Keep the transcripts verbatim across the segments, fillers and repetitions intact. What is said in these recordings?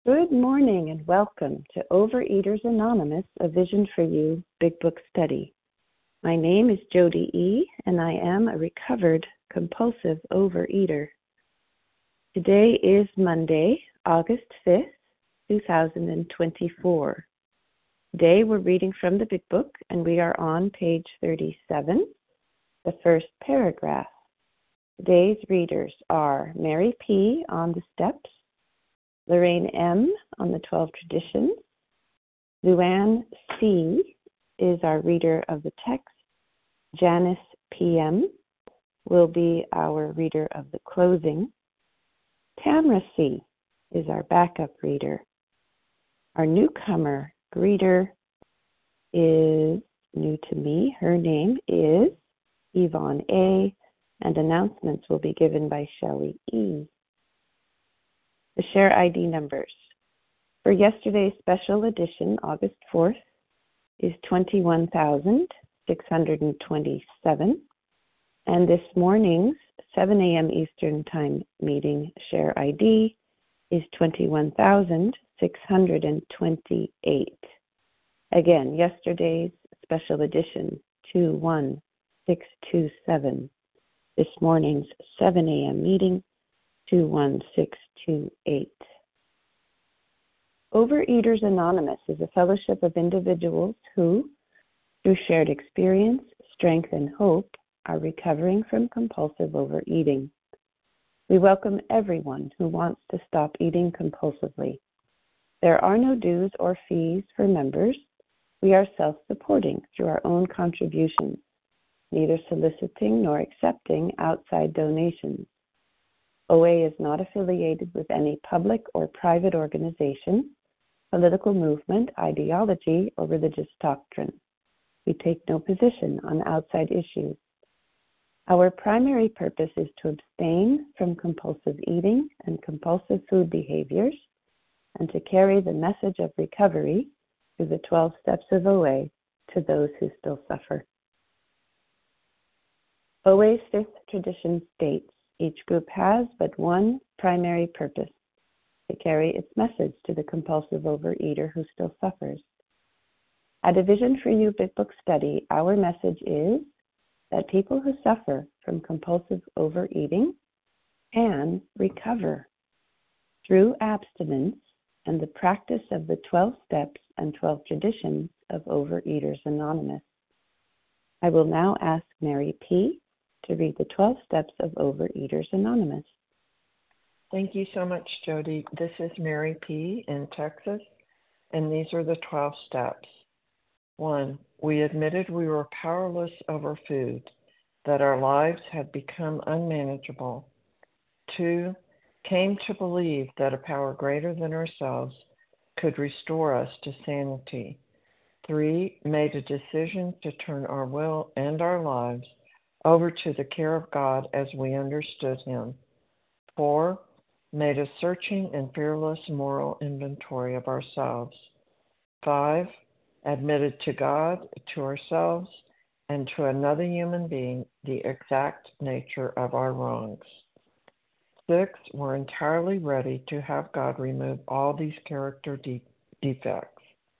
Good morning and welcome to Overeaters Anonymous, a Vision for You Big Book Study. My name is Jody E., and I am a recovered compulsive overeater. Today is Monday, August fifth, two thousand twenty-four. Today we're reading from the Big Book, and we are on page thirty-seven, the first paragraph. Today's readers are Mary P. on the steps, Lorraine M. on the twelve Traditions. Luann C. is our reader of the text. Janice P M. will be our reader of the closing. Tamra C. is our backup reader. Our newcomer greeter is new to me. Her name is Yvonne A., and announcements will be given by Shelley E. The share I D numbers. For yesterday's special edition, August fourth, is twenty-one thousand six hundred twenty-seven, and this morning's seven a.m. Eastern Time meeting share I D is twenty-one thousand six hundred twenty-eight. Again, yesterday's special edition, two one six two seven. This morning's seven a.m. meeting, two one six two eight. Overeaters Anonymous is a fellowship of individuals who, through shared experience, strength, and hope, are recovering from compulsive overeating. We welcome everyone who wants to stop eating compulsively. There are no dues or fees for members. We are self-supporting through our own contributions, neither soliciting nor accepting outside donations. O A is not affiliated with any public or private organization, political movement, ideology, or religious doctrine. We take no position on outside issues. Our primary purpose is to abstain from compulsive eating and compulsive food behaviors, and to carry the message of recovery through the twelve steps of O A to those who still suffer. O A's fifth tradition states, each group has but one primary purpose, to carry its message to the compulsive overeater who still suffers. At a Vision for You Big Book Study, our message is that people who suffer from compulsive overeating can recover through abstinence and the practice of the twelve steps and twelve traditions of Overeaters Anonymous. I will now ask Mary P. to read the twelve steps of Overeaters Anonymous. Thank you so much, Jody. This is Mary P. in Texas, and these are the twelve steps. One, we admitted we were powerless over food, that our lives had become unmanageable. Two, came to believe that a power greater than ourselves could restore us to sanity. Three, made a decision to turn our will and our lives over to the care of God as we understood Him. Four, made a searching and fearless moral inventory of ourselves. Five, admitted to God, to ourselves, and to another human being the exact nature of our wrongs. Six, were entirely ready to have God remove all these character de- defects.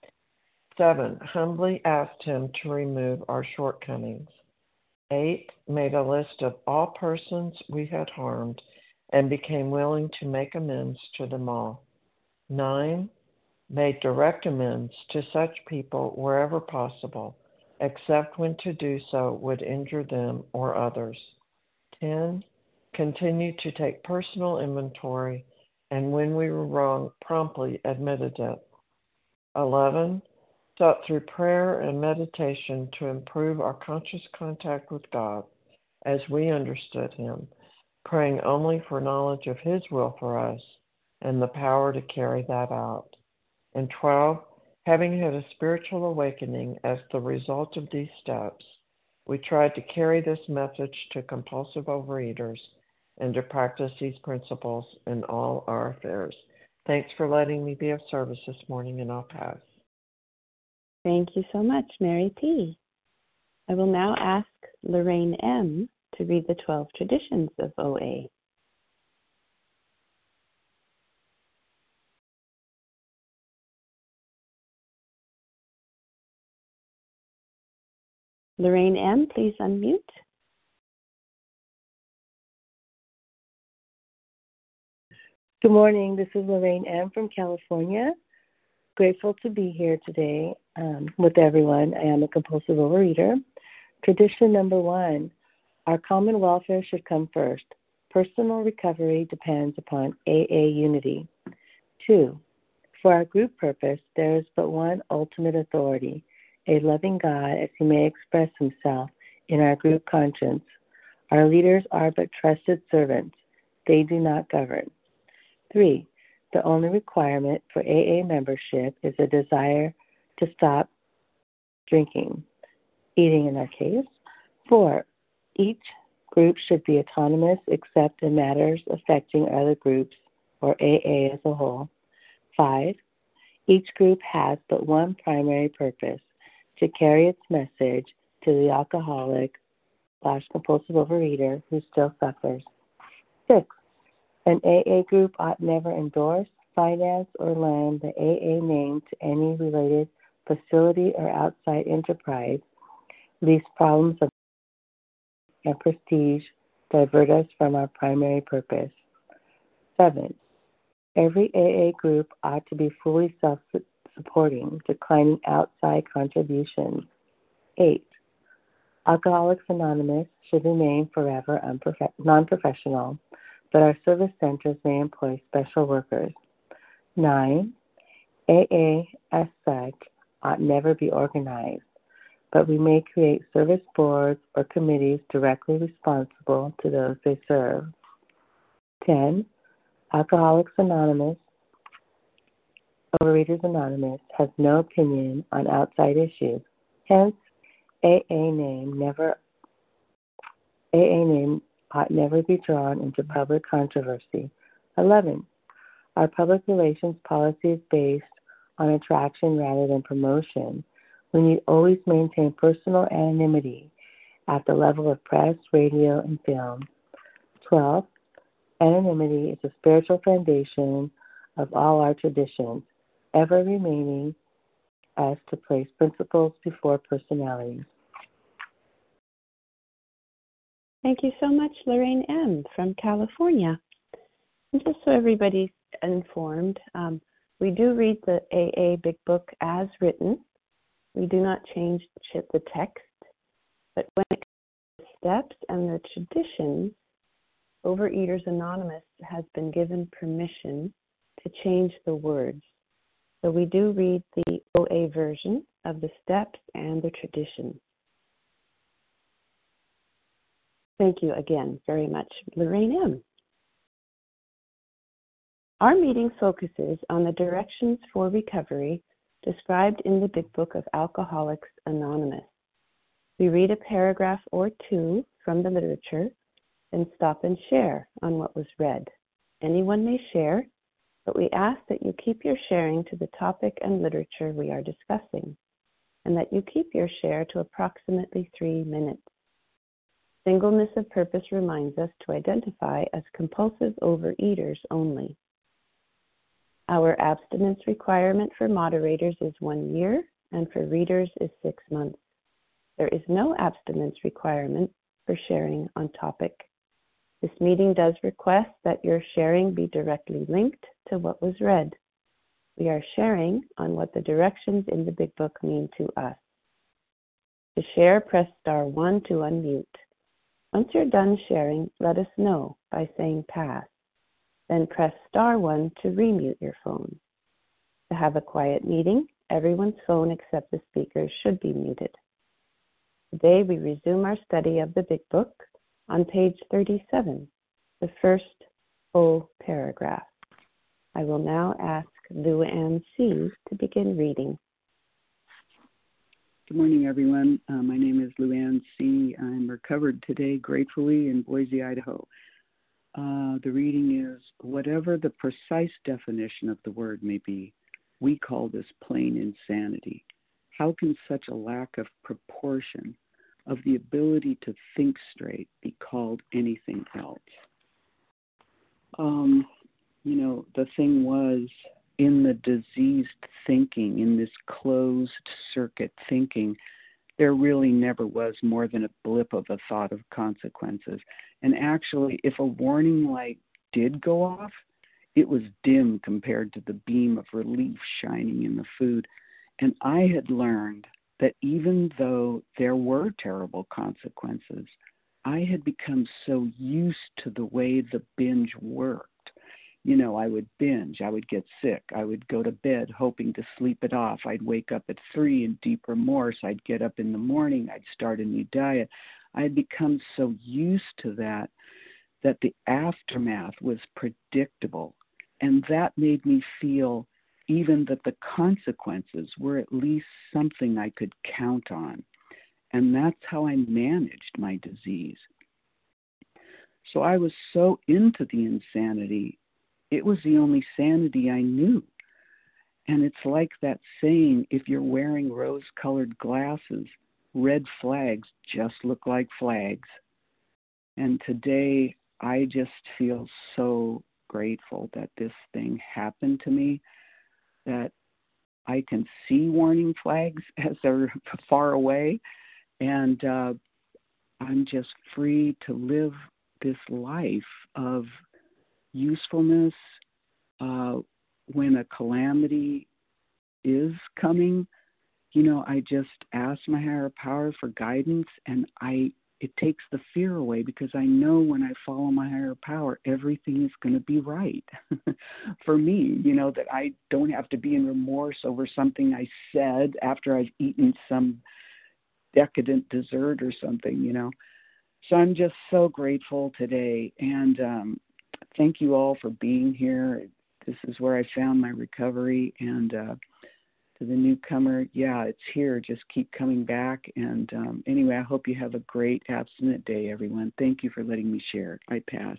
Seven, humbly asked Him to remove our shortcomings. Eight, made a list of all persons we had harmed and became willing to make amends to them all. Nine, made direct amends to such people wherever possible, except when to do so would injure them or others. Ten, continued to take personal inventory, and when we were wrong, promptly admitted it. Eleven, sought through prayer and meditation to improve our conscious contact with God as we understood Him, praying only for knowledge of His will for us and the power to carry that out. And twelve, having had a spiritual awakening as the result of these steps, we tried to carry this message to compulsive overeaters and to practice these principles in all our affairs. Thanks for letting me be of service this morning, and I'll pass. Thank you so much, Mary P. I will now ask Lorraine M. to read the twelve traditions of O A. Lorraine M., please unmute. Good morning. This is Lorraine M. from California. Grateful to be here today um, with everyone. I am a compulsive overeater. Tradition number one, our common welfare should come first. Personal recovery depends upon A A unity. Two, for our group purpose, there is but one ultimate authority, a loving God as he may express himself in our group conscience. Our leaders are but trusted servants. They do not govern. Three, the only requirement for A A membership is a desire to stop drinking, eating in our case. Four, each group should be autonomous except in matters affecting other groups or A A as a whole. Five, each group has but one primary purpose, to carry its message to the alcoholic slash compulsive overeater who still suffers. Six, an A A group ought never endorse, finance, or lend the A A name to any related facility or outside enterprise, lest problems of and prestige divert us from our primary purpose. Seven, every A A group ought to be fully self-supporting, declining outside contributions. Eight, Alcoholics Anonymous should remain forever unprof- non-professional, but our service centers may employ special workers. Nine, A A as such ought never be organized, but we may create service boards or committees directly responsible to those they serve. Ten, Alcoholics Anonymous, Overeaters Anonymous has no opinion on outside issues. Hence, A A name never A A name ought never be drawn into public controversy. Eleven, our public relations policy is based on attraction rather than promotion. We need always maintain personal anonymity at the level of press, radio, and film. Twelve, anonymity is the spiritual foundation of all our traditions, ever remaining as to place principles before personalities. Thank you so much, Lorraine M. from California. And just so everybody's informed, um, we do read the A A Big Book as written. We do not change the text, but when it comes to steps and the traditions, Overeaters Anonymous has been given permission to change the words. So we do read the O A version of the steps and the traditions. Thank you again very much, Lorraine M. Our meeting focuses on the directions for recovery described in the Big Book of Alcoholics Anonymous. We read a paragraph or two from the literature, then stop and share on what was read. Anyone may share, but we ask that you keep your sharing to the topic and literature we are discussing, and that you keep your share to approximately three minutes. Singleness of purpose reminds us to identify as compulsive overeaters only. Our abstinence requirement for moderators is one year, and for readers is six months. There is no abstinence requirement for sharing on topic. This meeting does request that your sharing be directly linked to what was read. We are sharing on what the directions in the Big Book mean to us. To share, press star one to unmute. Once you're done sharing, let us know by saying pass. Then press star one to remute your phone. To have a quiet meeting, everyone's phone except the speaker's should be muted. Today we resume our study of the Big Book on page thirty-seven, the first full paragraph. I will now ask Lou Ann C. to begin reading. Good morning, everyone. Uh, my name is Lou Ann C. I'm recovered today, gratefully, in Boise, Idaho. Uh, the reading is, whatever the precise definition of the word may be, we call this plain insanity. How can such a lack of proportion, of the ability to think straight, be called anything else? Um, you know, the thing was, in the diseased thinking, in this closed circuit thinking, there really never was more than a blip of a thought of consequences. And actually, if a warning light did go off, it was dim compared to the beam of relief shining in the food. And I had learned that even though there were terrible consequences, I had become so used to the way the binge worked. You know, I would binge, I would get sick, I would go to bed hoping to sleep it off. I'd wake up at three in deep remorse. I'd get up in the morning, I'd start a new diet. I had become so used to that that the aftermath was predictable. And that made me feel even that the consequences were at least something I could count on. And that's how I managed my disease. So I was so into the insanity, it was the only sanity I knew. And it's like that saying, if you're wearing rose-colored glasses, red flags just look like flags. And today, I just feel so grateful that this thing happened to me, that I can see warning flags as they're far away, and uh, I'm just free to live this life of usefulness. Uh, when a calamity is coming, you know, I just ask my higher power for guidance, and I it takes the fear away because I know when I follow my higher power, everything is going to be right for me, you know, that I don't have to be in remorse over something I said after I've eaten some decadent dessert or something, you know. So I'm just so grateful today. And um, thank you all for being here. This is where I found my recovery. And uh, to the newcomer, yeah, it's here. Just keep coming back. And um, anyway, I hope you have a great abstinent day, everyone. Thank you for letting me share. I pass.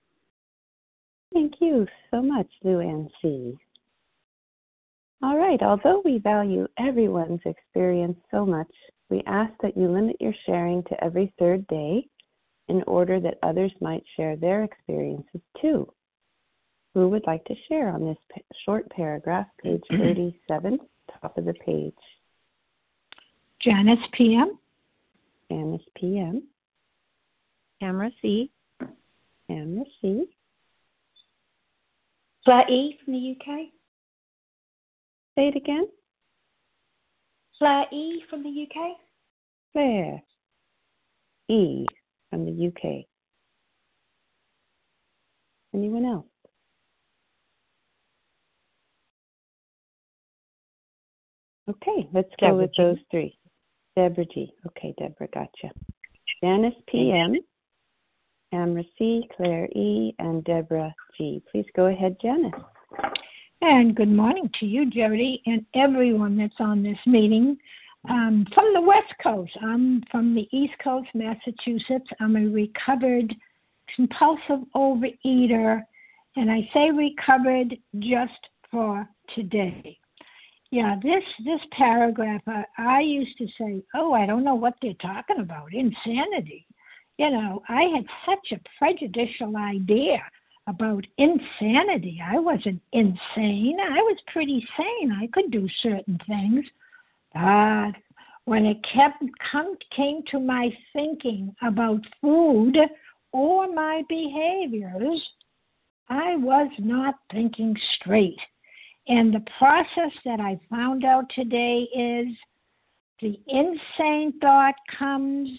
Thank you so much, Lou Ann C. All right, although we value everyone's experience so much, we ask that you limit your sharing to every third day in order that others might share their experiences too. Who would like to share on this p- short paragraph, page thirty-seven, top of the page? Janice P M. Janice P M. Tamara C. Tamara C. Claire E. from the U K. Say it again. Claire E. from the U K. Claire E. from the U K. Anyone else? Okay, let's go Deborah with G. those three. Deborah G. Okay, Deborah, gotcha. Janice P M, Tamara C, Claire E, and Deborah G. Please go ahead, Janice. And good morning to you, Jody, and everyone that's on this meeting. Um, from the West Coast, I'm from the East Coast, Massachusetts. I'm a recovered compulsive overeater, and I say recovered just for today. Yeah, this this paragraph, I, I used to say, oh, I don't know what they're talking about, insanity. You know, I had such a prejudicial idea about insanity. I wasn't insane. I was pretty sane. I could do certain things. But when it kept come, came to my thinking about food or my behaviors, I was not thinking straight. And the process that I found out today is the insane thought comes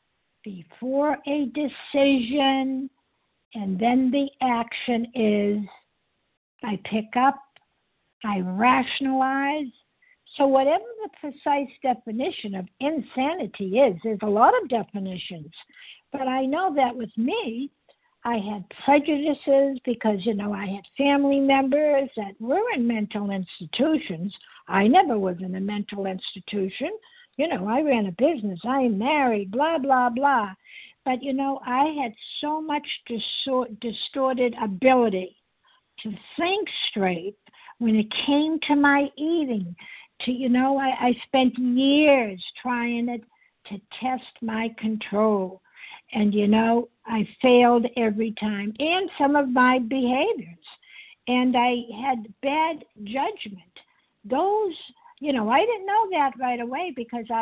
before a decision, and then the action is I pick up, I rationalize. So whatever the precise definition of insanity is, there's a lot of definitions. But I know that with me, I had prejudices because, you know, I had family members that were in mental institutions. I never was in a mental institution. You know, I ran a business. I am married, blah, blah, blah. But, you know, I had so much distor- distorted ability to think straight when it came to my eating. To, you know, I, I spent years trying to, to test my control. And, you know, I failed every time, and some of my behaviors. And I had bad judgment. Those, you know, I didn't know that right away because I,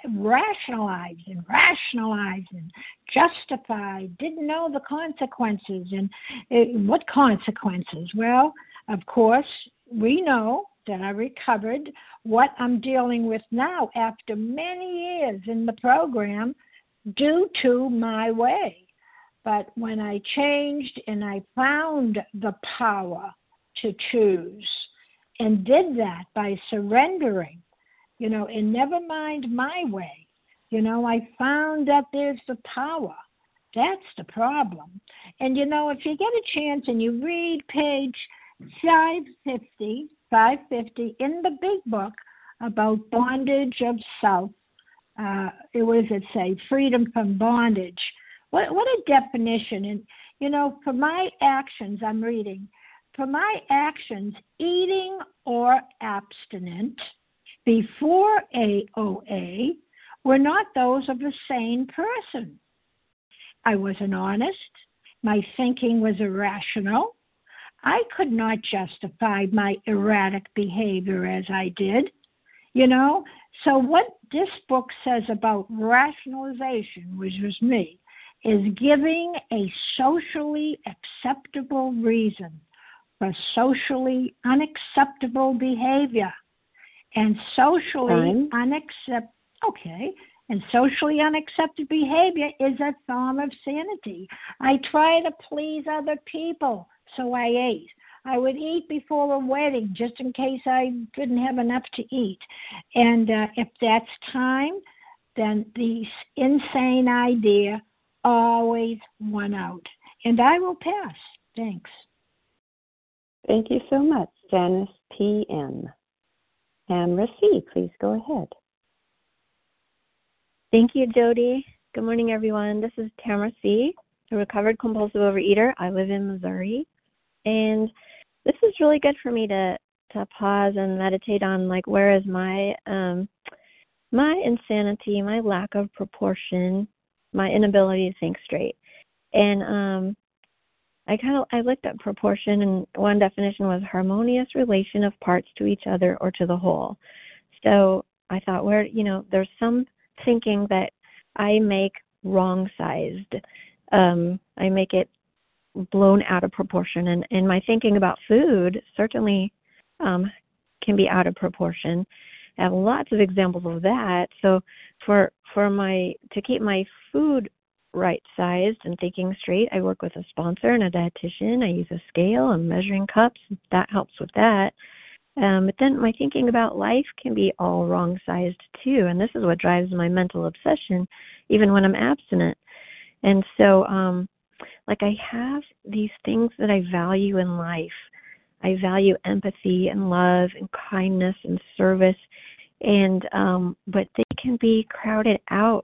rationalize and rationalize and justify, didn't know the consequences. And it, what consequences? Well, of course, we know that I recovered what I'm dealing with now after many years in the program due to my way. But when I changed and I found the power to choose and did that by surrendering, you know, and never mind my way, you know, I found that there's the power. That's the problem. And, you know, if you get a chance and you read page five fifty, five fifty in the big book about bondage of self, uh, what does it say? Freedom from bondage. What, what a definition. And, you know, for my actions, I'm reading, for my actions, eating or abstinent before A O A were not those of a sane person. I wasn't honest. My thinking was irrational. I could not justify my erratic behavior as I did, you know. So what this book says about rationalization, which was me, is giving a socially acceptable reason for socially unacceptable behavior. And socially unaccept okay, and socially unaccepted behavior is a form of sanity. I try to please other people, so I ate. I would eat before a wedding just in case I didn't have enough to eat. And uh, if that's time, then the insane idea always won out. And I will pass. Thanks. Thank you so much, Janice P M. Tamara C., please go ahead. Thank you, Jody. Good morning, everyone. This is Tamara C., a recovered compulsive overeater. I live in Missouri. And this is really good for me to, to pause and meditate on, like, where is my um, my insanity, my lack of proportion, my inability to think straight. And um, I kind of I looked at proportion, and one definition was harmonious relation of parts to each other or to the whole. So I thought, where, you know, there's some thinking that I make wrong-sized. Um, I make it blown out of proportion. And, and my thinking about food certainly um, can be out of proportion. I have lots of examples of that. So for for my to keep my food right-sized and thinking straight, I work with a sponsor and a dietitian. I use a scale and measuring cups. That helps with that. Um, but then my thinking about life can be all wrong-sized too, and this is what drives my mental obsession, even when I'm abstinent. And so, um, like I have these things that I value in life. I value empathy and love and kindness and service, and um, but they can be crowded out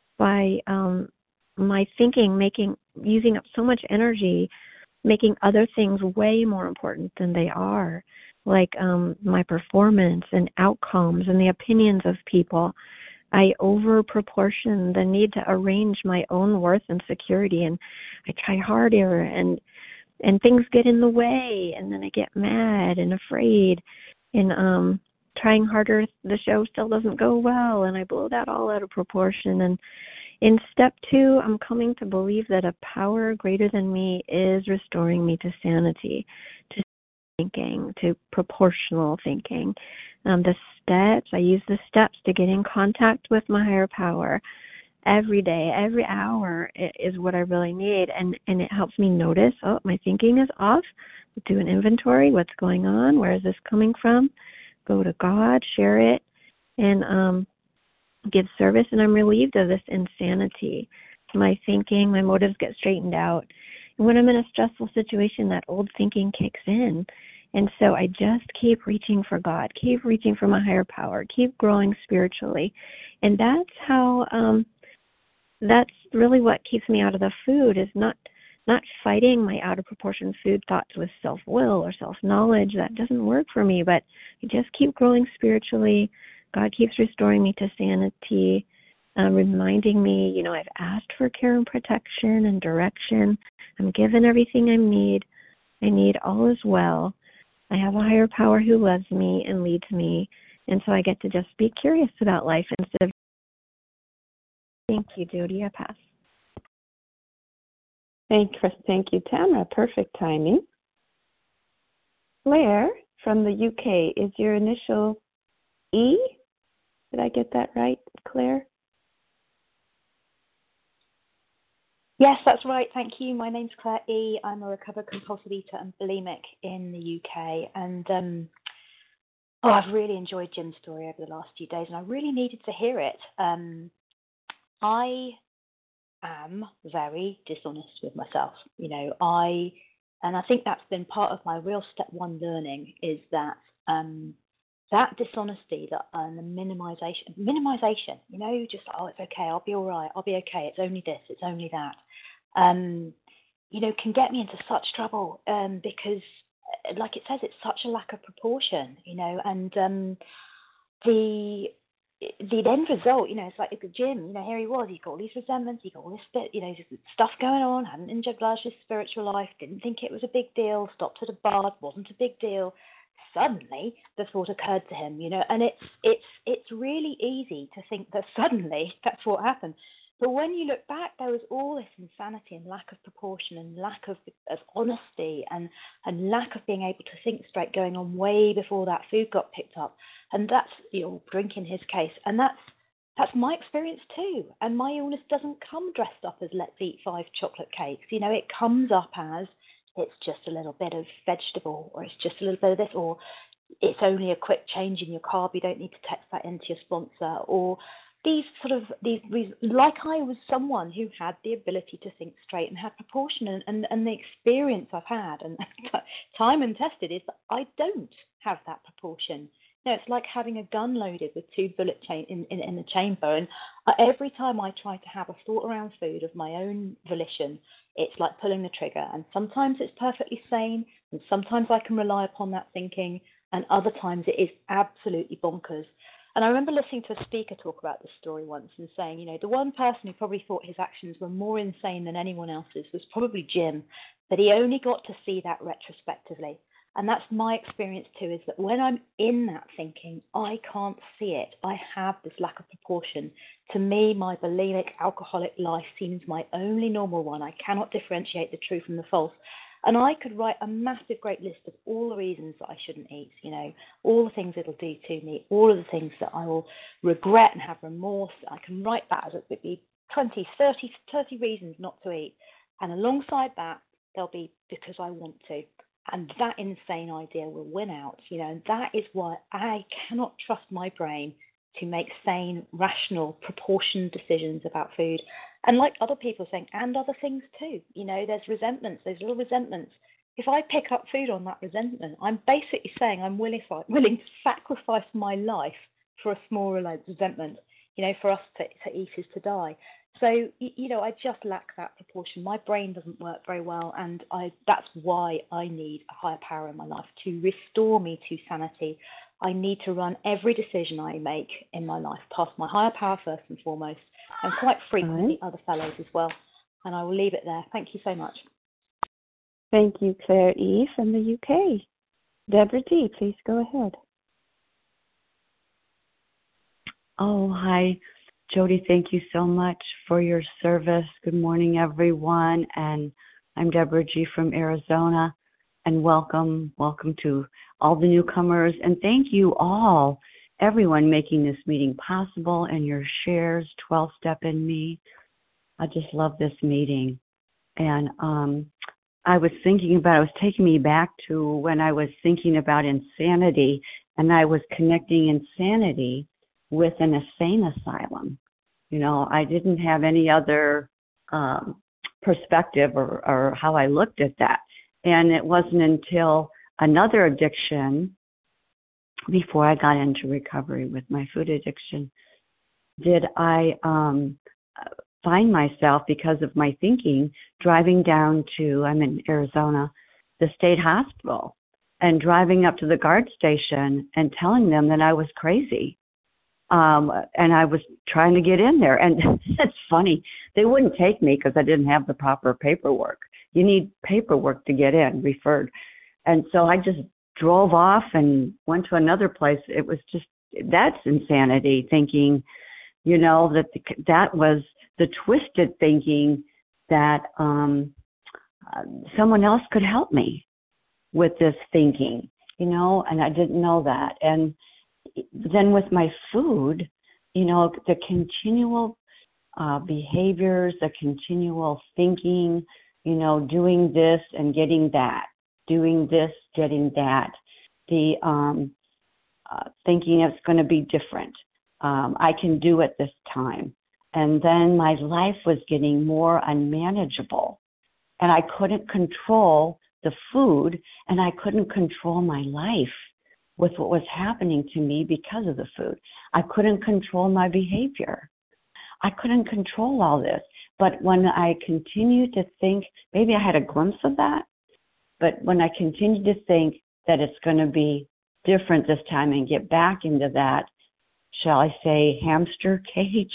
by um, my thinking, making using up so much energy, making other things way more important than they are, like um, my performance and outcomes and the opinions of people. I overproportion the need to arrange my own worth and security, and I try harder, and and things get in the way, and then I get mad and afraid, and um, trying harder, the show still doesn't go well, and I blow that all out of proportion. And in step two, I'm coming to believe that a power greater than me is restoring me to sanity, to thinking, to proportional thinking. Um, the steps, I use the steps to get in contact with my higher power every day, every hour is what I really need. And, and it helps me notice, oh, my thinking is off. Do an inventory. What's going on? Where is this coming from? Go to God, share it, and um, give service. And I'm relieved of this insanity. My thinking, my motives get straightened out. And when I'm in a stressful situation, that old thinking kicks in. And so I just keep reaching for God, keep reaching for my higher power, keep growing spiritually. And that's how, um, that's really what keeps me out of the food, is not not fighting my out of proportion food thoughts with self-will or self-knowledge. That doesn't work for me, but I just keep growing spiritually. God keeps restoring me to sanity, um, reminding me, you know, I've asked for care and protection and direction. I'm given everything I need. I need all is well. I have a higher power who loves me and leads me, and so I get to just be curious about life instead of Thank you, Jody. I pass. Thank, thank you, Tamara. Perfect timing. Claire from the U K, is your initial E? Did I get that right, Claire? Yes, that's right. Thank you. My name's Claire E. I'm a recovered compulsive eater and bulimic in the U K. And um, oh, I've really enjoyed Jim's story over the last few days, and I really needed to hear it. Um, I am very dishonest with myself. You know, I, and I think that's been part of my real step one learning is that um, that dishonesty, that and the minimization, minimization. You know, just oh, it's okay. I'll be all right. I'll be okay. It's only this. It's only that. Um, you know, can get me into such trouble um, because, like it says, it's such a lack of proportion. You know, and um, the the end result, you know, it's like at the gym, you know, here he was, he got all these resentments, he got all this bit, you know, stuff going on, hadn't enjoyed his spiritual life, didn't think it was a big deal, stopped at a bar, wasn't a big deal. Suddenly the thought occurred to him, you know, and it's it's it's really easy to think that suddenly that's what happened. But when you look back, there was all this insanity and lack of proportion and lack of, of honesty and, and lack of being able to think straight going on way before that food got picked up. And that's, you know, drink in his case. And that's that's my experience too. And my illness doesn't come dressed up as let's eat five chocolate cakes. You know, it comes up as it's just a little bit of vegetable, or it's just a little bit of this, or it's only a quick change in your carb. You don't need to text that into your sponsor, or these sort of these, like I was someone who had the ability to think straight and had proportion, and, and, and the experience I've had and time and tested is that I don't have that proportion. No, it's like having a gun loaded with two bullet chain in, in, in the chamber. And every time I try to have a thought around food of my own volition, it's like pulling the trigger. And sometimes it's perfectly sane, and sometimes I can rely upon that thinking, and other times it is absolutely bonkers. And I remember listening to a speaker talk about this story once and saying, you know, the one person who probably thought his actions were more insane than anyone else's was probably Jim, but he only got to see that retrospectively. And that's my experience too, is that when I'm in that thinking, I can't see it. I have this lack of proportion. To me, my bulimic, alcoholic life seems my only normal one. I cannot differentiate the true from the false. And I could write a massive, great list of all the reasons that I shouldn't eat, you know, all the things it'll do to me, all of the things that I will regret and have remorse. I can write that as it would be twenty, thirty, thirty reasons not to eat. And alongside that, there'll be because I want to. And that insane idea will win out, you know, and that is why I cannot trust my brain to make sane, rational, proportioned decisions about food. And like other people saying, and other things too, you know, there's resentments, there's little resentments. If I pick up food on that resentment, I'm basically saying I'm willing, willing to sacrifice my life for a small resentment, you know, for us to, to eat is to die. So, you know, I just lack that proportion. My brain doesn't work very well, and I that's why I need a higher power in my life to restore me to sanity. I need to run every decision I make in my life past my higher power first and foremost, and quite frequently other fellows as well. And I will leave it there. Thank you so much. Thank you, Claire E. from the U K. Deborah D., please go ahead. Oh, hi. Jody, thank you so much for your service. Good morning, everyone. And I'm Deborah G. from Arizona. And welcome, welcome to all the newcomers. And thank you all, everyone making this meeting possible and your shares, twelve-step in me. I just love this meeting. And um, I was thinking about, it was taking me back to when I was thinking about insanity, and I was connecting insanity with an insane asylum. You know, I didn't have any other um, perspective or, or how I looked at that. And it wasn't until another addiction, before I got into recovery with my food addiction, did I um, find myself, because of my thinking, driving down to, I'm in Arizona, the state hospital, and driving up to the guard station and telling them that I was crazy. Um, and I was trying to get in there. And it's funny, they wouldn't take me because I didn't have the proper paperwork. You need paperwork to get in, referred. And so I just drove off and went to another place. It was just, that's insanity, thinking, you know, that the, that was the twisted thinking that um, uh, someone else could help me with this thinking, you know, and I didn't know that. And then with my food, you know, the continual uh, behaviors, the continual thinking, you know, doing this and getting that, doing this, getting that, the um, uh, thinking it's going to be different. Um, I can do it this time. And then my life was getting more unmanageable, and I couldn't control the food, and I couldn't control my life with what was happening to me because of the food. I couldn't control my behavior. I couldn't control all this. But when I continued to think, maybe I had a glimpse of that, but when I continued to think that it's going to be different this time and get back into that, shall I say, hamster cage,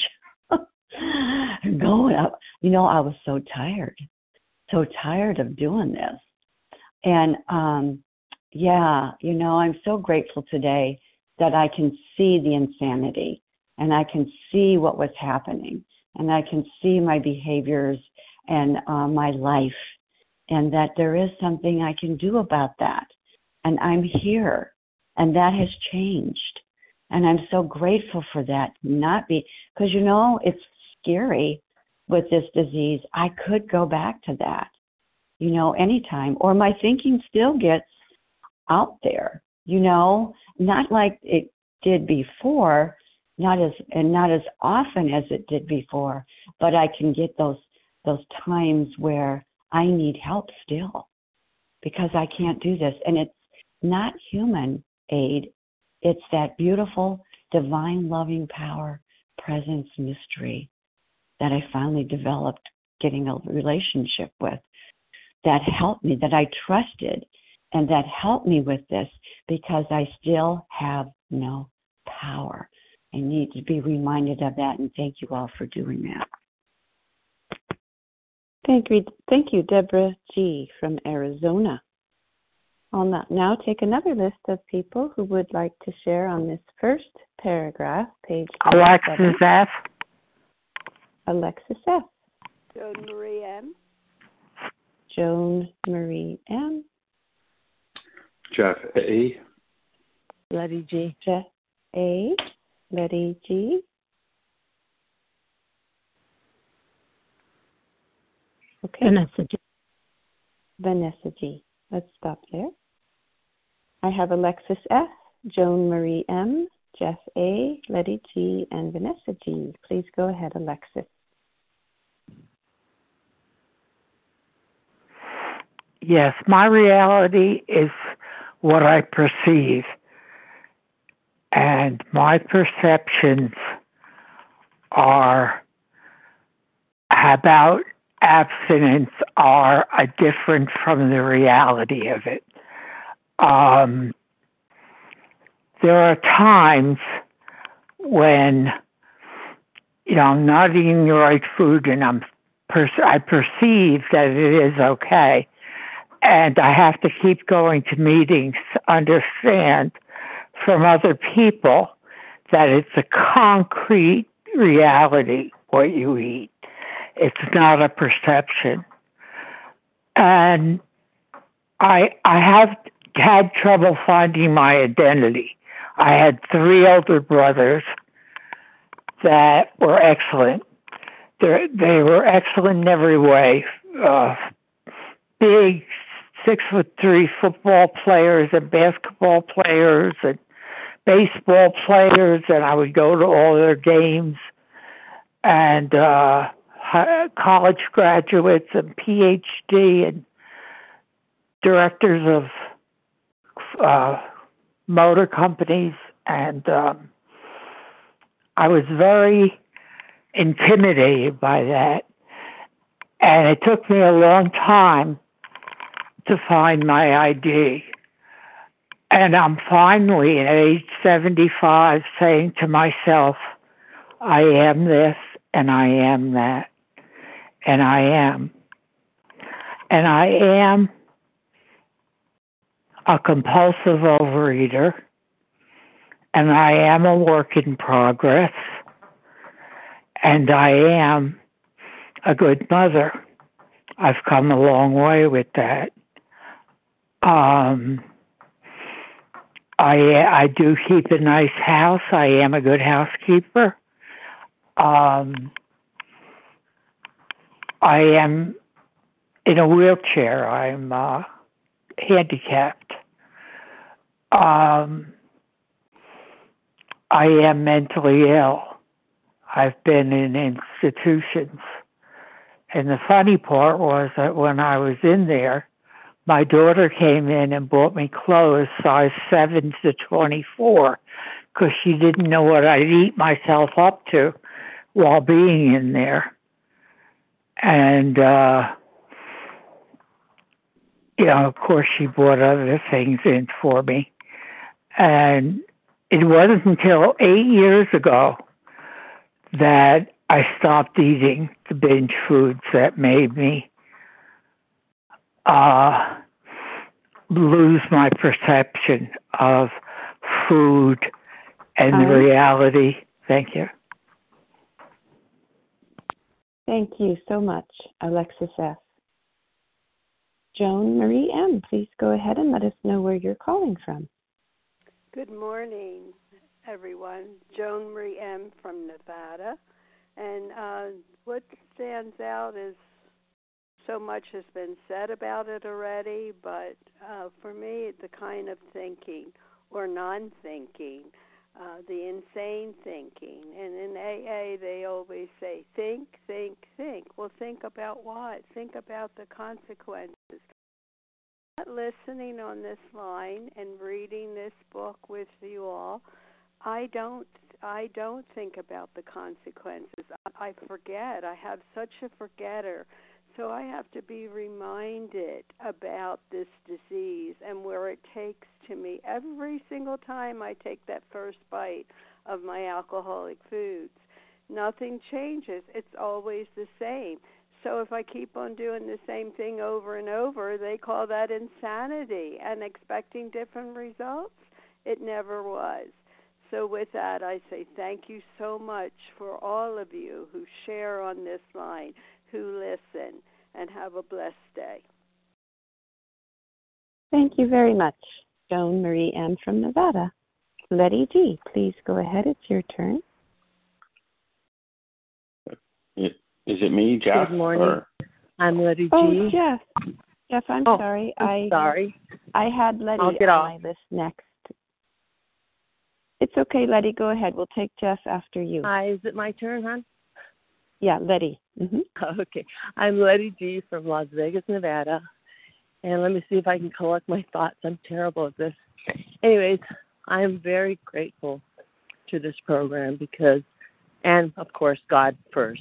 going up, you know, I was so tired, so tired of doing this. And, um, yeah, you know, I'm so grateful today that I can see the insanity, and I can see what was happening, and I can see my behaviors and uh, my life, and that there is something I can do about that. And I'm here, and that has changed. And I'm so grateful for that. Not be, because, you know, it's scary with this disease. I could go back to that, you know, anytime, or my thinking still gets out there, you know, not like it did before, not as and not as often as it did before, but I can get those those times where I need help still, because I can't do this. And it's not human aid, it's that beautiful divine loving power presence mystery that I finally developed getting a relationship with, that helped me, that I trusted, and that helped me with this, because I still have no power. I need to be reminded of that, and thank you all for doing that. Thank you, thank you, Deborah G. from Arizona. I'll now take another list of people who would like to share on this first paragraph, page Alexis F. Alexis F. Joan Marie M. Joan Marie M. Jeff A. Letty G. Jeff A. Letty G. Okay. Vanessa G. Vanessa G. Let's stop there. I have Alexis F., Joan Marie M., Jeff A., Letty G., and Vanessa G. Please go ahead, Alexis. Yes, my reality is what I perceive, and my perceptions are about abstinence are a different from the reality of it. Um, there are times when, you know, I'm not eating the right food, and I'm per- I perceive that it is okay, and I have to keep going to meetings to understand from other people that it's a concrete reality what you eat. It's not a perception. And I I have had trouble finding my identity. I had three older brothers that were excellent. They're, they were excellent in every way. Uh, big, six foot three football players and basketball players and baseball players, and I would go to all their games. And uh, college graduates and P H D and directors of uh, motor companies, and um, I was very intimidated by that, and it took me a long time to find my I D. And I'm finally, at age seventy-five, saying to myself, I am this, and I am that, and I am. And I am a compulsive overeater, and I am a work in progress, and I am a good mother. I've come a long way with that. Um, I I do keep a nice house. I am a good housekeeper. Um, I am in a wheelchair. I'm uh, handicapped. Um, I am mentally ill. I've been in institutions. And the funny part was that when I was in there, my daughter came in and bought me clothes size seven to twenty-four because she didn't know what I'd eat myself up to while being in there. And, uh, you know, of course, she brought other things in for me. And it wasn't until eight years ago that I stopped eating the binge foods that made me uh, lose my perception of food and Hi. the reality. Thank you. Thank you so much, Alexis F. Joan Marie M., please go ahead and let us know where you're calling from. Good morning, everyone. Joan Marie M. from Nevada. And uh, what stands out is so much has been said about it already, but uh, for me, the kind of thinking or non-thinking, uh, the insane thinking. And in A A, they always say, think, think, think. Well, think about what? Think about the consequences. Not listening on this line and reading this book with you all, I don't I don't think about the consequences. I forget. I have such a forgetter. So I have to be reminded about this disease and where it takes to me every single time I take that first bite of my alcoholic foods. Nothing changes. It's always the same. So if I keep on doing the same thing over and over, they call that insanity and expecting different results. It never was. So with that, I say thank you so much for all of you who share on this line, who listen, and have a blessed day. Thank you very much, Joan Marie M. from Nevada. Letty G., please go ahead. It's your turn. Is it me, Jeff? Good morning. Or? I'm Letty G. Oh, Jeff. Jeff, I'm oh, sorry. I'm I sorry. I had Letty I'll get on off. my list next. It's okay, Letty. Go ahead. We'll take Jeff after you. Hi, is it my turn, hon? Yeah, Letty. Mm-hmm. Okay. I'm Letty G. from Las Vegas, Nevada. And let me see if I can collect my thoughts. I'm terrible at this. Anyways, I'm very grateful to this program because, and of course, God first.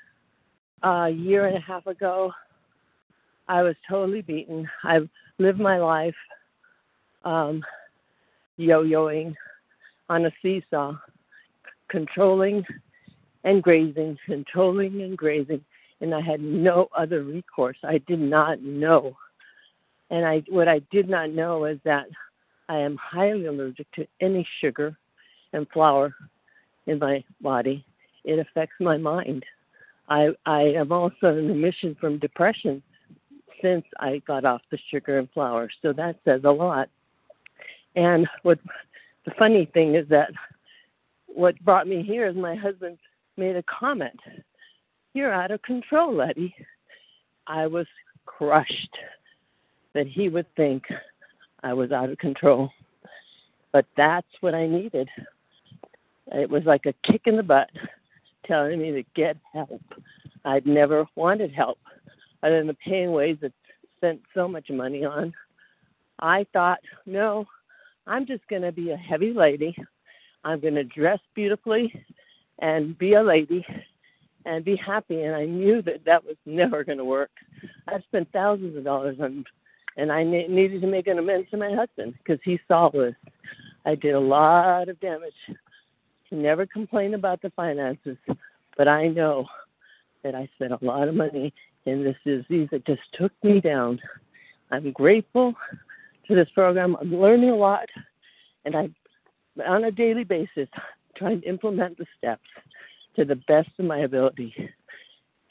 A year and a half ago, I was totally beaten. I've lived my life um, yo-yoing on a seesaw, controlling and grazing, controlling and grazing, and I had no other recourse. I did not know. And I, what I did not know is that I am highly allergic to any sugar and flour in my body. It affects my mind. I, I am also in remission from depression since I got off the sugar and flour, so that says a lot. And what the funny thing is that what brought me here is my husband made a comment. You're out of control, Letty. I was crushed that he would think I was out of control. But that's what I needed. It was like a kick in the butt telling me to get help. I'd never wanted help other than the paying ways that spent so much money on. I thought, no, I'm just going to be a heavy lady. I'm going to dress beautifully and be a lady and be happy. And I knew that that was never going to work. I spent thousands of dollars on, and I ne- needed to make an amends to my husband because he saw this. I did a lot of damage. He never complained about the finances, but I know that I spent a lot of money in this disease that just took me down. I'm grateful to this program. I'm learning a lot, and I, on a daily basis, trying to implement the steps to the best of my ability.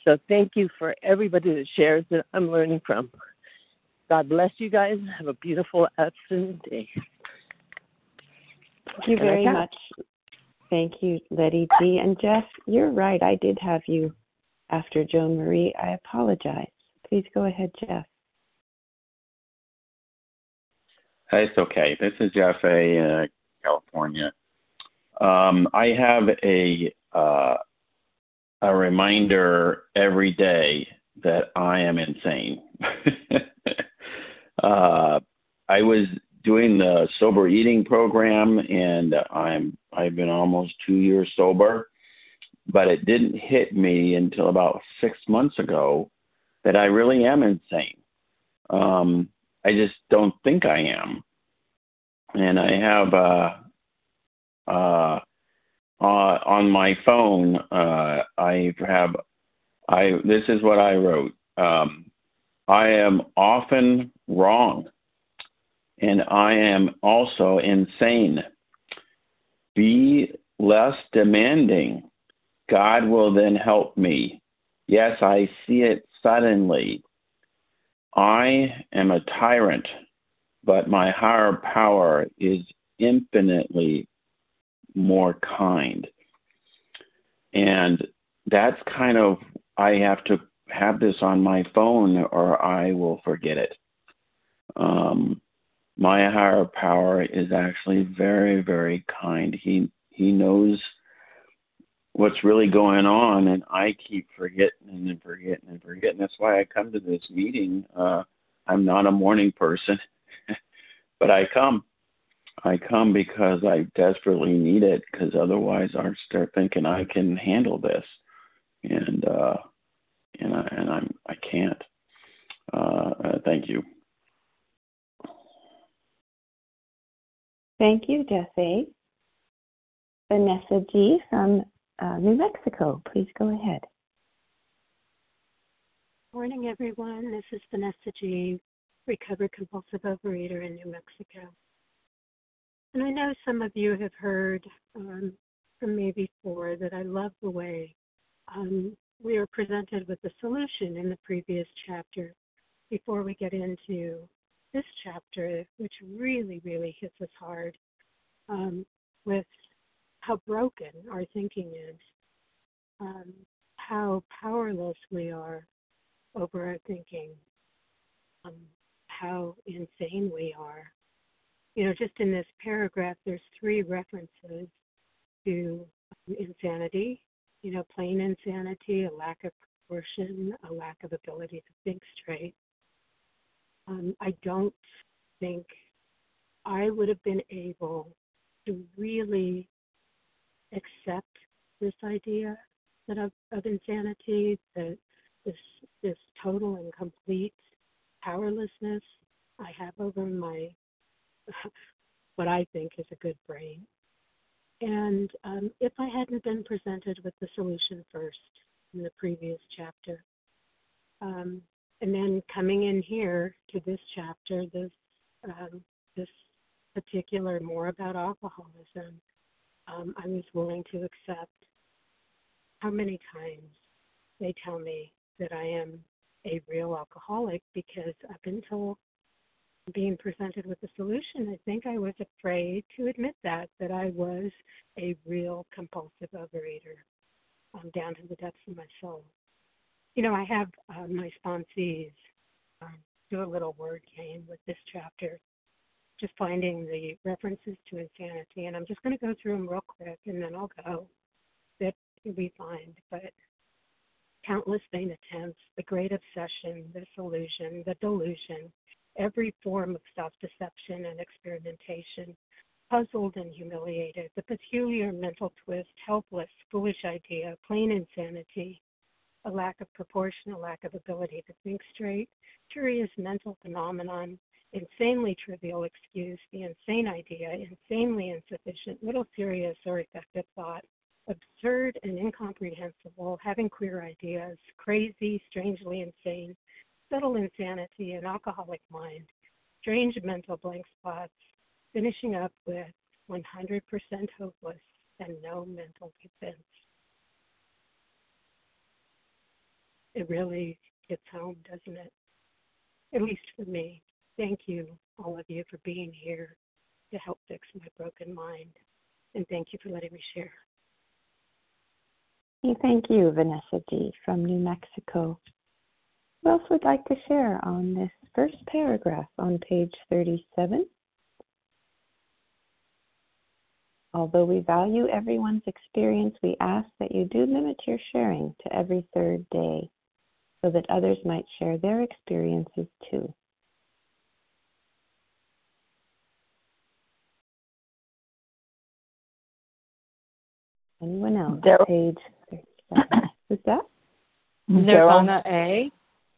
So thank you for everybody that shares that I'm learning from. God bless you guys. Have a beautiful afternoon day. Thank you very much. Thank you, Letty G. And Jeff, you're right. I did have you after Joan Marie. I apologize. Please go ahead, Jeff. It's okay. This is Jeff A. Uh, California. Um, I have a uh, a reminder every day that I am insane. uh, I was doing the sober eating program, and I'm I've been almost two years sober, but it didn't hit me until about six months ago that I really am insane. Um, I just don't think I am, and I have uh, uh, uh, on my phone. Uh, I have I. This is what I wrote. Um, I am often wrong, and I am also insane. Be less demanding. God will then help me. Yes, I see it suddenly. I am a tyrant, but my higher power is infinitely more kind. And that's kind of, I have to have this on my phone or I will forget it. Um, my higher power is actually very, very kind. He he knows what's really going on, and I keep forgetting and forgetting and forgetting. That's why I come to this meeting. Uh, I'm not a morning person, but I come. I come because I desperately need it, because otherwise I'll start thinking I can handle this, and uh, and I and I'm I can't. Uh, uh, thank you. Thank you, Jeff A. Vanessa G. from uh, New Mexico. Please go ahead. Morning, everyone. This is Vanessa G., recovered compulsive overeater in New Mexico. And I know some of you have heard um, from me before that I love the way um, we are presented with the solution in the previous chapter before we get into this chapter, which really, really hits us hard um, with how broken our thinking is, um, how powerless we are over our thinking, um, how insane we are. You know, just in this paragraph, there's three references to um, insanity, you know, plain insanity, a lack of proportion, a lack of ability to think straight. Um, I don't think I would have been able to really accept this idea that of, of insanity, that this this total and complete powerlessness I have over my what I think is a good brain. And um, if I hadn't been presented with the solution first in the previous chapter, um, and then coming in here to this chapter, this um, this particular more about alcoholism, um, I was willing to accept how many times they tell me that I am a real alcoholic, because up until being presented with the solution, I think I was afraid to admit that, that I was a real compulsive overeater, um, down to the depths of my soul. You know, I have uh, my sponsees um, do a little word game with this chapter, just finding the references to insanity. And I'm just going to go through them real quick, and then I'll go. That we find, but countless vain attempts, the great obsession, this illusion, the delusion, every form of self-deception and experimentation, puzzled and humiliated, the peculiar mental twist, helpless, foolish idea, plain insanity, a lack of proportion, a lack of ability to think straight, curious mental phenomenon, insanely trivial excuse, the insane idea, insanely insufficient, little serious or effective thought, absurd and incomprehensible, having queer ideas, crazy, strangely insane, subtle insanity, an alcoholic mind, strange mental blank spots, finishing up with one hundred percent hopeless and no mental defense. it really hits home, doesn't it? At least for me. Thank you, all of you, for being here to help fix my broken mind. And thank you for letting me share. Hey, thank you, Vanessa G. from New Mexico. Who else would like to share on this first paragraph on page thirty-seven? Although we value everyone's experience, we ask that you do limit your sharing to every third day so that others might share their experiences too. Anyone else? Dar- Page thirty-seven. Who's that? Nirvana A.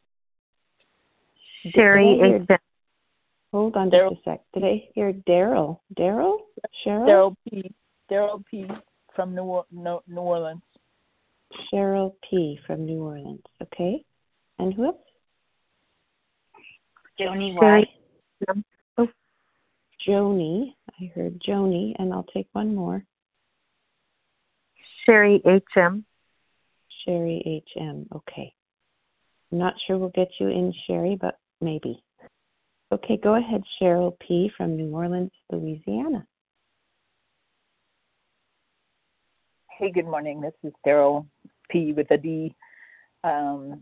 Sherry H. M. Hold on just a sec. Did I hear Daryl? Daryl? Cheryl? Daryl P. Daryl P. from New, or- no, New Orleans. Cheryl P. from New Orleans. Okay. And who else? Joni Y. Oh, Joni. I heard Joni, and I'll take one more. Sherry H M. Sherry H M. Okay. I'm not sure we'll get you in, Sherry, but maybe. Okay, go ahead, Cheryl P. from New Orleans, Louisiana. Hey, good morning. This is Daryl P. with a D. Um,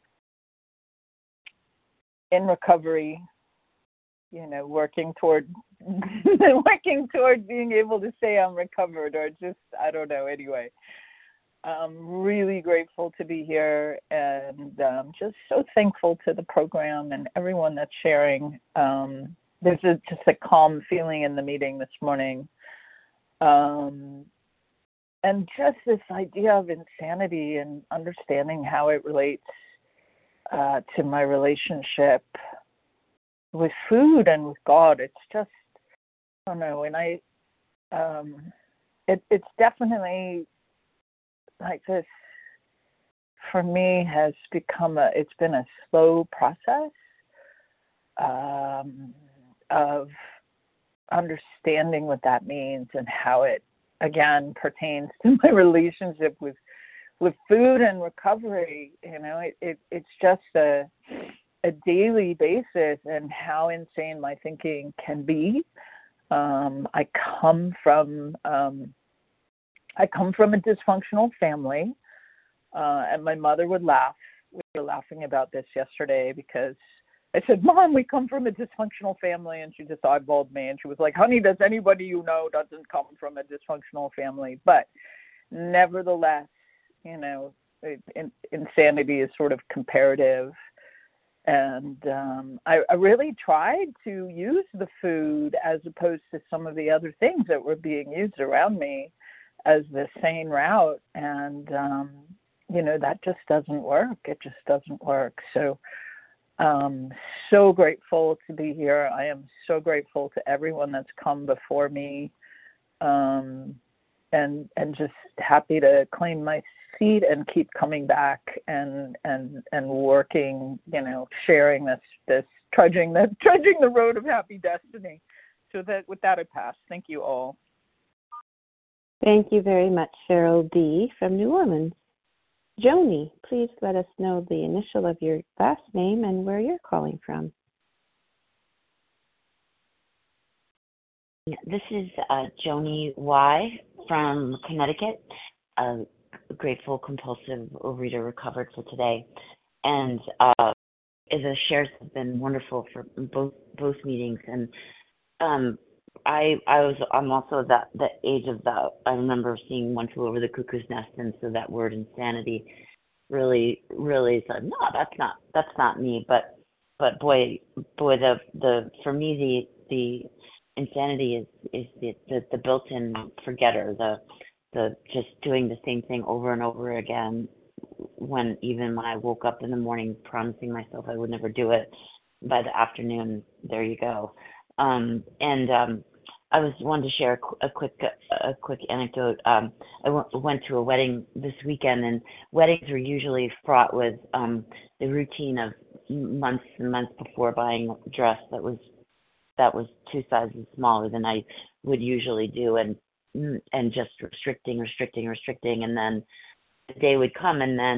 in recovery, you know, working toward working toward being able to say I'm recovered, or just, I don't know, anyway. I'm really grateful to be here, and um, just so thankful to the program and everyone that's sharing. Um, there's a, just a calm feeling in the meeting this morning. Um, and just this idea of insanity and understanding how it relates uh, to my relationship with food and with God. It's just, I don't know, and I, um, it, it's definitely like this, for me, has become a, it's been a slow process um, of understanding what that means and how it, again, pertains to my relationship with with food and recovery. You know, it, it it's just a a daily basis, and how insane my thinking can be. Um, I come from um, I come from a dysfunctional family, uh, and my mother would laugh. We were laughing about this yesterday because I said, "Mom, we come from a dysfunctional family," and she just eyeballed me, and she was like, "Honey, does anybody you know doesn't come from a dysfunctional family?" But nevertheless, you know, it, in, insanity is sort of comparative. And um, I, I really tried to use the food as opposed to some of the other things that were being used around me as the sane route. And, um, you know, that just doesn't work. It just doesn't work. So um, so grateful to be here. I am so grateful to everyone that's come before me, um, and and just happy to claim my seat and keep coming back and and and working, you know, sharing this this trudging the trudging the road of happy destiny. So that with that I pass. Thank you all. Thank you very much, Cheryl D. from New Orleans. Joni, please let us know the initial of your last name and where you're calling from. This is uh, Joni Y. from Connecticut, a grateful compulsive overeater recovered for today. And uh, the shares have been wonderful for both both meetings. And um, I I was I'm also that the age of the I remember seeing One Flew Over the Cuckoo's Nest, and so that word insanity really really said, no, that's not that's not me. But but boy boy the the for me the the insanity is is the the, the built-in forgetter, the the just doing the same thing over and over again, when even when I woke up in the morning promising myself I would never do it, by the afternoon there you go. Um, and um, I was wanted to share a, a quick a quick anecdote. Um, I w- went to a wedding this weekend, and weddings are usually fraught with um, the routine of months and months before buying a dress that was that was two sizes smaller than I would usually do, and and just restricting, restricting, restricting, and then the day would come, and then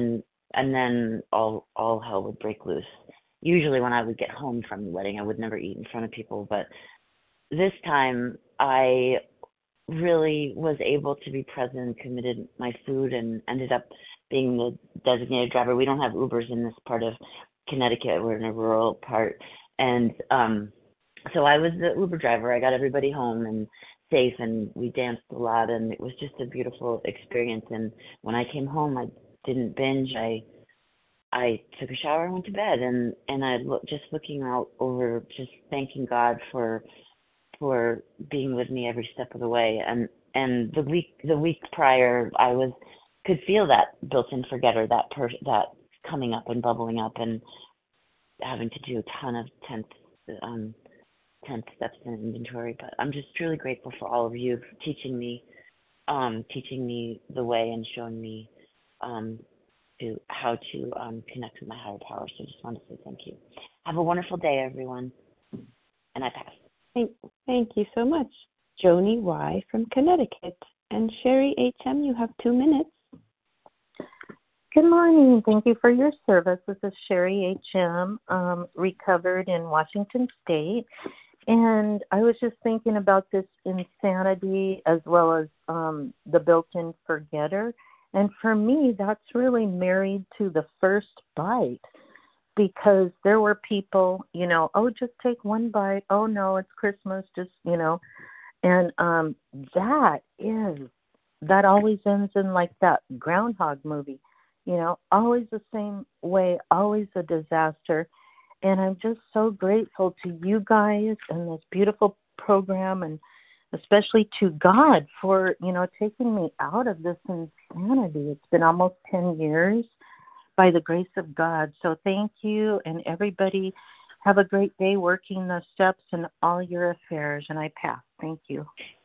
and then all all hell would break loose. Usually when I would get home from the wedding, I would never eat in front of people, but this time I really was able to be present and committed my food and ended up being the designated driver. We don't have Ubers in this part of Connecticut. We're in a rural part. And um, so I was the Uber driver. I got everybody home and safe, and we danced a lot, and it was just a beautiful experience. And when I came home, I didn't binge. I I took a shower and went to bed, and, and I look, just looking out over, just thanking God for for being with me every step of the way. And and the week the week prior, I was could feel that built-in forgetter, that per, that coming up and bubbling up, and having to do a ton of tenth um, tenth steps in inventory. But I'm just truly grateful for all of you for teaching me um, teaching me the way and showing me um, to how to um, connect with my higher power. So just want to say thank you. Have a wonderful day, everyone. And I pass. Thank, thank you so much, Joni Y. from Connecticut. And Sherry H M, you have two minutes. Good morning. Thank you for your service. This is Sherry H M, um, recovered in Washington State. And I was just thinking about this insanity as well as um, the built-in forgetter. And for me, that's really married to the first bite, because there were people, you know, oh, just take one bite. Oh, no, it's Christmas, just, you know. And um, that is, that always ends in like that Groundhog movie, you know, always the same way, always a disaster. And I'm just so grateful to you guys and this beautiful program, and especially to God for, you know, taking me out of this insanity. It's been almost ten years by the grace of God. So thank you, and everybody have a great day working the steps in all your affairs. And I pass. Thank you.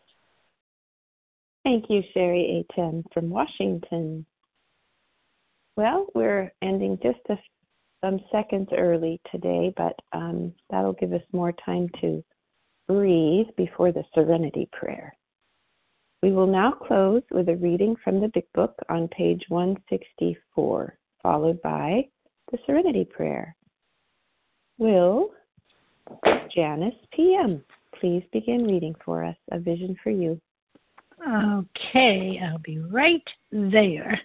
Thank you, Sherry H M from Washington. Well, we're ending just a, some seconds early today, but um, that'll give us more time to breathe before the Serenity Prayer. We will now close with a reading from the Big Book on page one sixty-four, followed by the Serenity Prayer. Will Janice P M please begin reading for us A Vision for You? Okay, I'll be right there.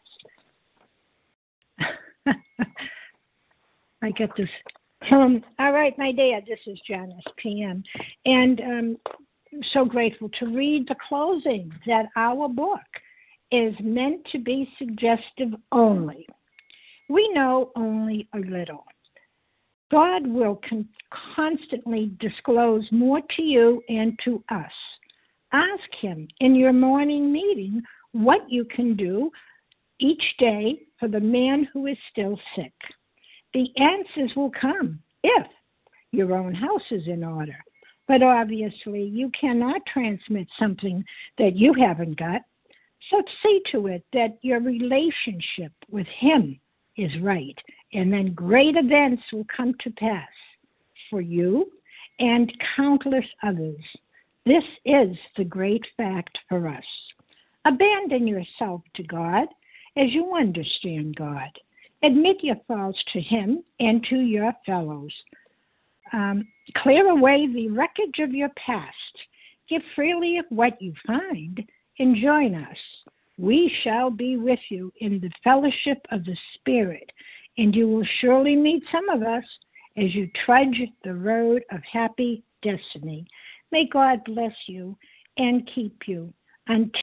I get this. Um, all right, my dear, this is Janice P M And um, I'm so grateful to read the closing, that our book is meant to be suggestive only. We know only a little. God will con- constantly disclose more to you and to us. Ask Him in your morning meeting what you can do each day for the man who is still sick. The answers will come if your own house is in order. But obviously, you cannot transmit something that you haven't got. So see to it that your relationship with Him is right, and then great events will come to pass for you and countless others. This is the great fact for us. Abandon yourself to God as you understand God. Admit your faults to Him and to your fellows. Um, clear away the wreckage of your past. Give freely of what you find, and join us. We shall be with you in the fellowship of the Spirit, and you will surely meet some of us as you trudge the road of happy destiny. May God bless you and keep you until